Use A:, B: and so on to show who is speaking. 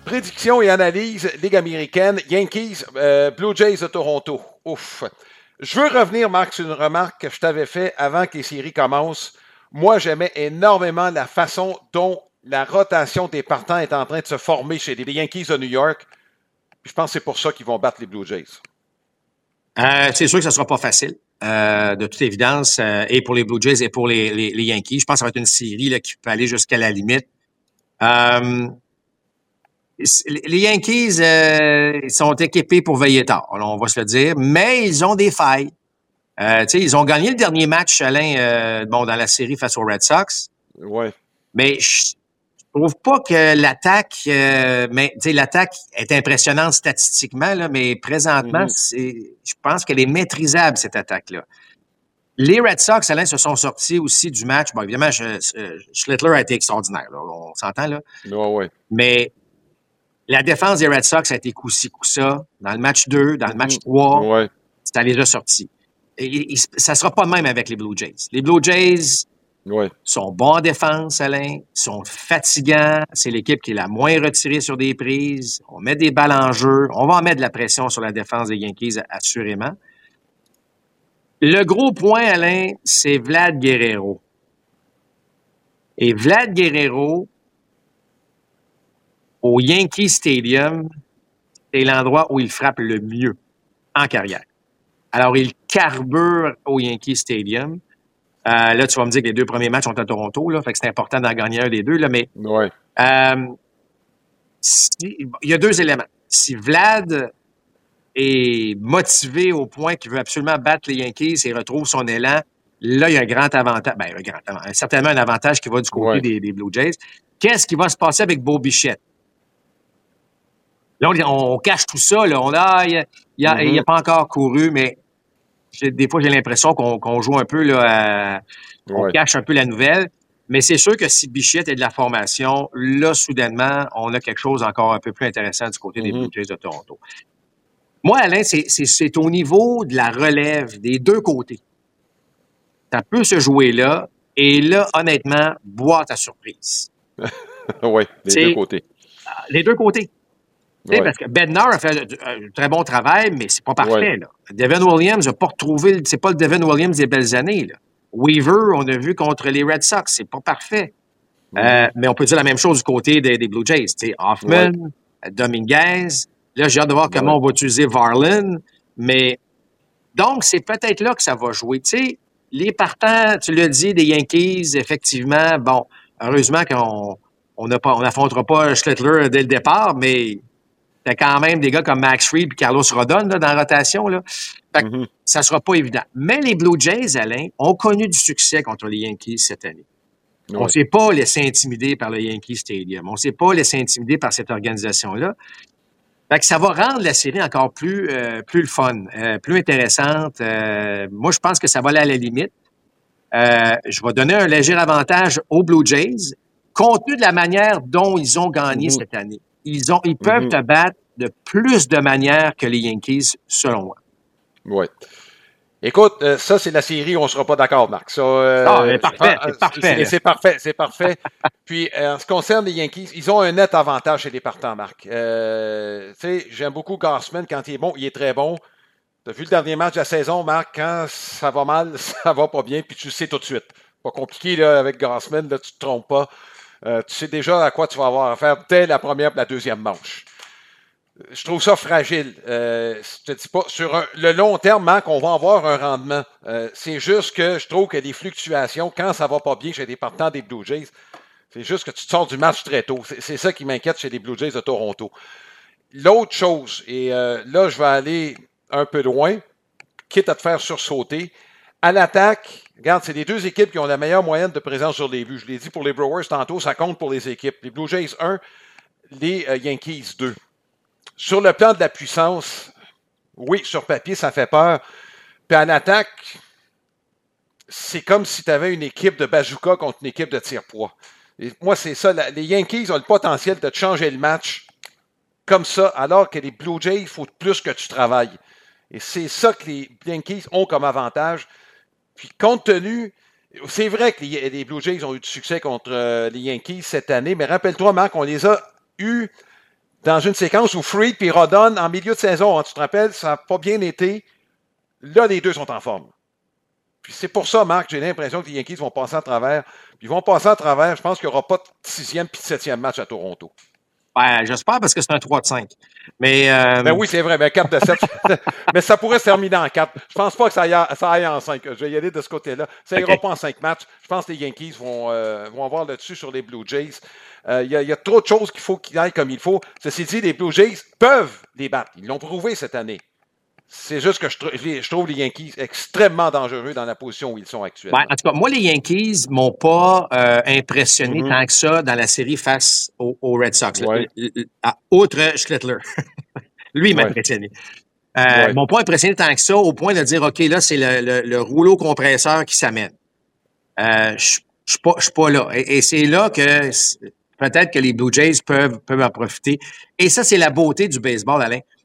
A: Prédiction et analyse, Ligue américaine, Yankees, Blue Jays de Toronto. Ouf. Je veux revenir, Marc, sur une remarque que je t'avais faite avant que les séries commencent. Moi, j'aimais énormément la façon dont la rotation des partants est en train de se former chez les Yankees de New York. Je pense que c'est pour ça qu'ils vont battre les Blue Jays.
B: C'est sûr que ce ne sera pas facile, de toute évidence, et pour les Blue Jays et pour les Yankees. Je pense que ça va être une série là, qui peut aller jusqu'à la limite. Les Yankees sont équipés pour veiller tard, on va se le dire, mais ils ont des failles. Ils ont gagné le dernier match, Alain, dans la série face aux Red Sox.
A: Ouais.
B: Mais je trouve pas que l'attaque, l'attaque est impressionnante statistiquement, là, mais présentement, je pense qu'elle est maîtrisable, cette attaque-là. Les Red Sox, Alain, se sont sortis aussi du match. Bon, évidemment, Schlittler a été extraordinaire, là, on s'entend, là.
A: Ouais.
B: Mais la défense des Red Sox a été coup-ci, coup-ça. Dans le match 2, dans le match 3, ça les a sortis. Et ça sera pas de même avec les Blue Jays. Les Blue Jays sont bons en défense, Alain, sont fatigants. C'est l'équipe qui est la moins retirée sur des prises. On met des balles en jeu. On va en mettre de la pression sur la défense des Yankees, assurément. Le gros point, Alain, c'est Vlad Guerrero. Et Vlad Guerrero, au Yankee Stadium, c'est l'endroit où il frappe le mieux en carrière. Alors, il carbure au Yankee Stadium. Là, tu vas me dire que les 2 premiers matchs sont à Toronto, là, fait que c'est important d'en gagner un des deux, là, mais il y a 2 éléments. Si Vlad est motivé au point qu'il veut absolument battre les Yankees et retrouve son élan, là, il y a un grand avantage. Certainement un avantage qui va du côté des Blue Jays. Qu'est-ce qui va se passer avec Bo Bichette? Là, on cache tout ça. Là. Il n'a pas encore couru, mais des fois, j'ai l'impression qu'on joue un peu, là, on cache un peu la nouvelle. Mais c'est sûr que si Bichette est de la formation, là, soudainement, on a quelque chose encore un peu plus intéressant du côté des Blue Jays de Toronto. Moi, Alain, c'est au niveau de la relève des 2 côtés. Ça peut se jouer là. Et là, honnêtement, boîte à surprise.
A: Oui, les 2 côtés.
B: Les 2 côtés. Parce que Bednar a fait un très bon travail, mais c'est pas parfait. Là. Devin Williams n'a pas retrouvé... C'est pas le Devin Williams des belles années. Là. Weaver, on a vu contre les Red Sox. C'est pas parfait. Mais on peut dire la même chose du côté des Blue Jays. Hoffman, Dominguez... Là, j'ai hâte de voir comment on va utiliser Varlin. Mais donc, c'est peut-être là que ça va jouer. Tu sais, les partants, tu l'as dit, des Yankees, effectivement, bon, heureusement qu'on n'affrontera pas Schlittler dès le départ, mais t'as quand même des gars comme Max Fried et Carlos Rodon là, dans la rotation. Là. Fait que ça sera pas évident. Mais les Blue Jays, Alain, ont connu du succès contre les Yankees cette année. On ne s'est pas laissé intimider par le Yankee Stadium. On ne s'est pas laissé intimider par cette organisation-là. Fait que ça va rendre la série encore plus le fun, plus intéressante. Moi, je pense que ça va aller à la limite. Je vais donner un léger avantage aux Blue Jays, compte tenu de la manière dont ils ont gagné cette année. Ils peuvent te battre de plus de manières que les Yankees, selon moi.
A: Oui. Écoute, ça, c'est la série où on ne sera pas d'accord, Marc.
B: C'est parfait.
A: C'est parfait. Puis, en ce qui concerne les Yankees, ils ont un net avantage chez les partants, Marc. Tu sais, j'aime beaucoup Gausman. Quand il est bon, il est très bon. Tu as vu le dernier match de la saison, Marc, quand ça va mal, ça va pas bien, puis tu le sais tout de suite. Pas compliqué là, avec Gausman, là, tu te trompes pas. Tu sais déjà à quoi tu vas avoir affaire dès la première et la deuxième manche. Je trouve ça fragile. Je te dis pas, sur le long terme, Marc, on va avoir un rendement. C'est juste que je trouve que les fluctuations, quand ça va pas bien chez les partants des Blue Jays, c'est juste que tu te sors du match très tôt. C'est ça qui m'inquiète chez les Blue Jays de Toronto. L'autre chose, et là, je vais aller un peu loin, quitte à te faire sursauter. À l'attaque, regarde, c'est les 2 équipes qui ont la meilleure moyenne de présence sur les buts. Je l'ai dit pour les Brewers tantôt, ça compte pour les équipes. Les Blue Jays 1, les Yankees 2. Sur le plan de la puissance, oui, sur papier, ça fait peur. Puis en attaque, c'est comme si tu avais une équipe de bazooka contre une équipe de tire-poids. Et moi, c'est ça. Les Yankees ont le potentiel de te changer le match comme ça, alors que les Blue Jays, il faut plus que tu travailles. Et c'est ça que les Yankees ont comme avantage. Puis compte tenu... C'est vrai que les Blue Jays ont eu du succès contre les Yankees cette année, mais rappelle-toi, Marc, on les a eus dans une séquence où Fried et Rodon, en milieu de saison, tu te rappelles, ça n'a pas bien été. Là, les deux sont en forme. Puis c'est pour ça, Marc, j'ai l'impression que les Yankees vont passer à travers. Puis ils vont passer à travers. Je pense qu'il n'y aura pas de 6e puis de 7e match à Toronto.
B: Ben, j'espère parce que c'est un 3-5. Mais.
A: Ben oui, c'est vrai, ben 4 de 7. Mais ça pourrait se terminer en 4. Je pense pas que ça aille en 5. Je vais y aller de ce côté-là. Ça n'ira pas en 5 matchs. Je pense que les Yankees vont avoir le dessus sur les Blue Jays. Il y a trop de choses qu'il faut qu'ils aillent comme il faut. Ceci dit, les Blue Jays peuvent les battre. Ils l'ont prouvé cette année. C'est juste que je trouve les Yankees extrêmement dangereux dans la position où ils sont actuellement.
B: Ben, en tout cas, moi, les Yankees m'ont pas impressionné tant que ça dans la série face aux Red Sox.
A: Ouais.
B: Outre Schlittler. Lui, il m'a impressionné. M'ont pas impressionné tant que ça au point de dire, OK, là, c'est le rouleau compresseur qui s'amène. Je suis pas là. Et c'est là que peut-être que les Blue Jays peuvent en profiter. Et ça, c'est la beauté du baseball, Alain.